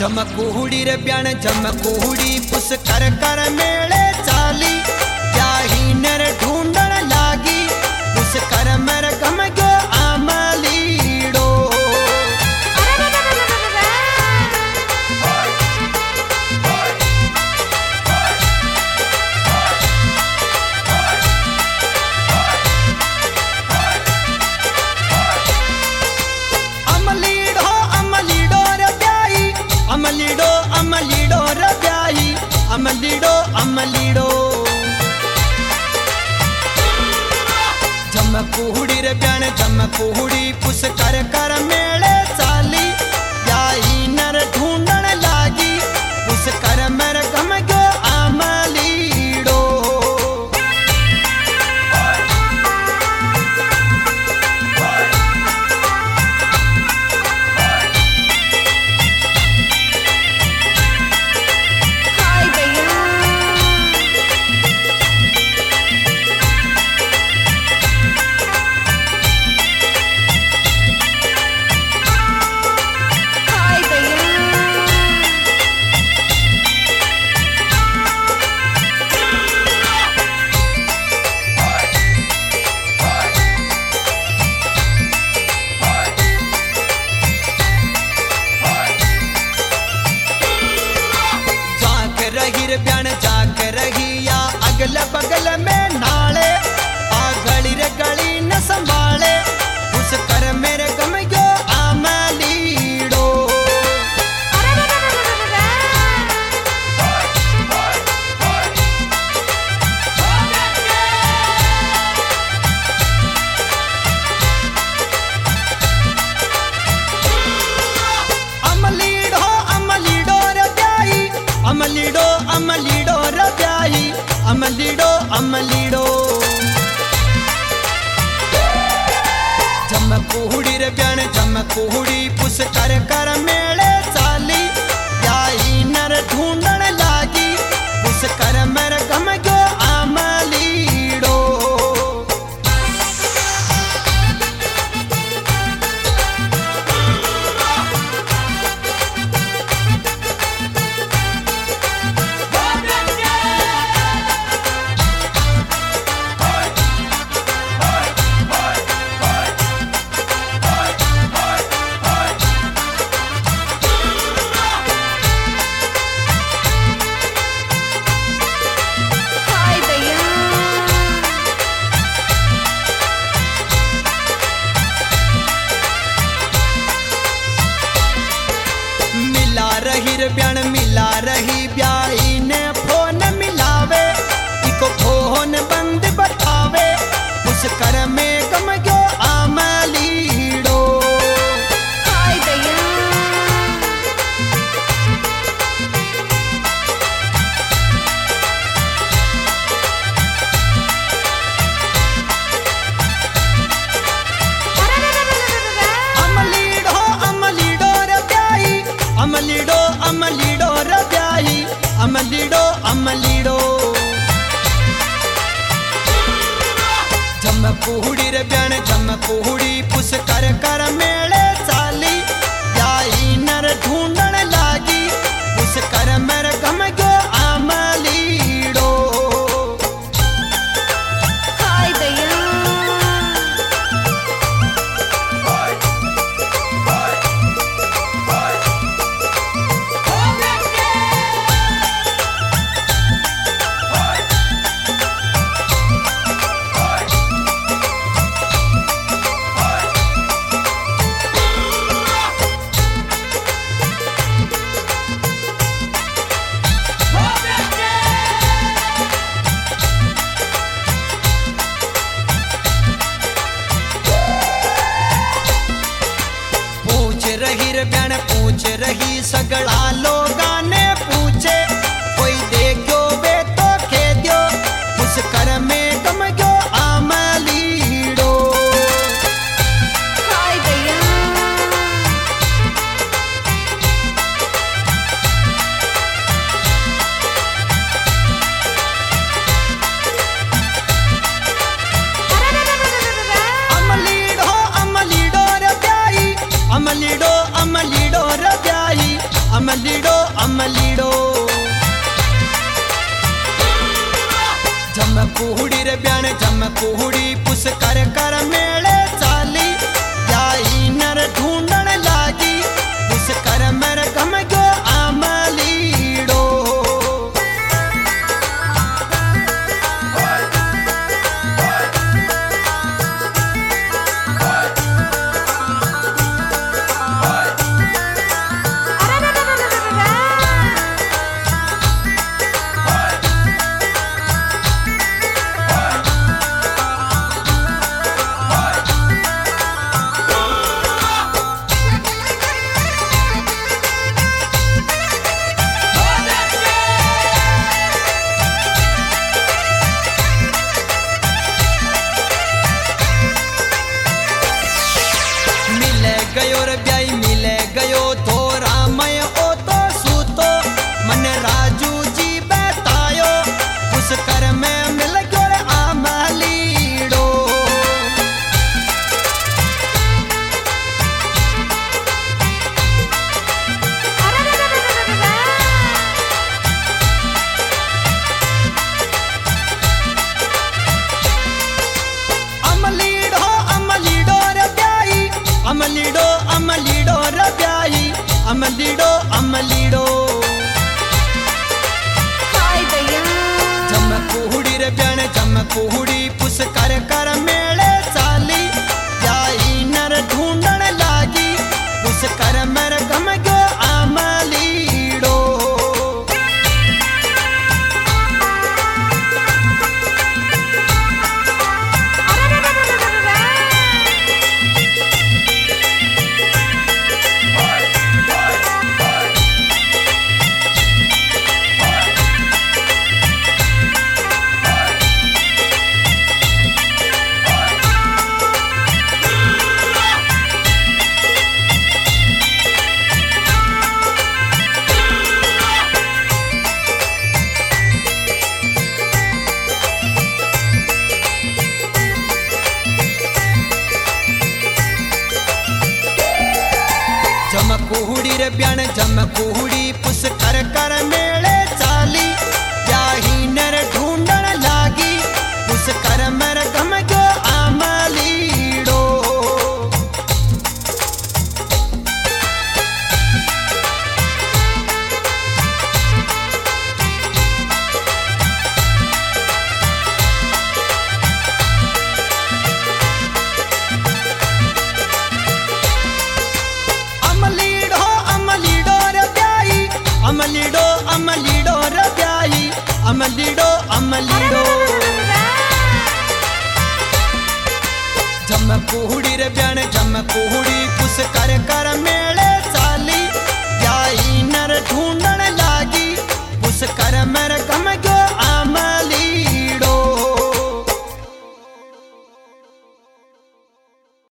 जमकुहुड़ी रे ब्याण जमकुहुड़ी पुस कर कर मेले चाली ब्याही नर ढूंढण लागी पुस कर मर गम गयो आमलीड़ो। अमलीड़ो अमलीड़ो जमकुहुड़ी रे ब्याण जमकुहुड़ी पुस कर कर मेले चाली ब्याही नर ढूंढण लागी पुस कर मर गम गयो आमलीड़ो। ब्याण जाग रही या अगल बगल में नाले आ गली रे गली न संभाले उस कर मेरे गम गयो आमलीड़ो। अमलीड़ो अमलीड़ो रे ब्याही अमलीड़ो अमलीड़ो रे ब्याही अमलीड़ो अमलीड़ो जमकुहुड़ी रे ब्याण जमकुहुड़ी पुस कर कर मेले चाली ब्याही नर ढूंढण लागी पुस कर मर गम गयो आमलीड़ो। ब्याण मिला रही ब्याही ने फोन मिलावे इको फोन बंद बतावे उस कर में गम गयो आमलीड़ो। अमलीड़ो अमलीड़ो रे ब्याही अमलीड़ो अमलीड़ो रे ब्याही अमलीड़ो अमलीड़ो जमकुहुड़ी रे ब्याण जमकुहुड़ी पुस कर कर मेले चाली ब्याही नर ढूंढण लागी पुस कर मर गम गयो आमलीड़ो। ब्याण पूछ रही सगड़ा लोगा ने पूछे कोई देखो वे तो खे दियो उस कर में गम गयो आमलीड़ो। अमलीड़ो अमलीड़ो रे ब्याही अमलीड़ो अमलीड़ो रे ब्याही अमलीडो अमलीडो जम कुहड़ी रे ब्याण जम कुहड़ी पुस कर कर मेले चाली जाई नर ढूंढण लागी पुस कर मेरे गम गो अमलीडो गयो रे ब्याई मिले गयो तो रामय ओ तो सूतो मन राजू जी बतायो उस कर में मिल गयो रे अमलीडो अमलीडो अमलीडो रे ब्याई अमलीडो अमलीडो रे ब्याई अमलीडो अमलीडो हाय भैया जम कुहड़ी रे ब्याण जम कुहड़ी पुस कर कर मेले चाली जाई नर ढूंढण लागी पुस कर मेरे गम गो अमलीडो जम कुहड़ी रे ब्याण जम कुहड़ी पुस कर कर मेले चाली जाही नर ढूंढण लागी पुस कर मेरे गम गो अमलीडो अमलीडो अमलीडो रे ब्याई अमलीडो अमलीडो रे ब्याई अमलीडो अमलीडो जम कुहड़ी रे ब्याण जम कुहड़ी पुस कर कर मेले चाली जाई नर ढूंढण लागी पुस कर मेरे गम गो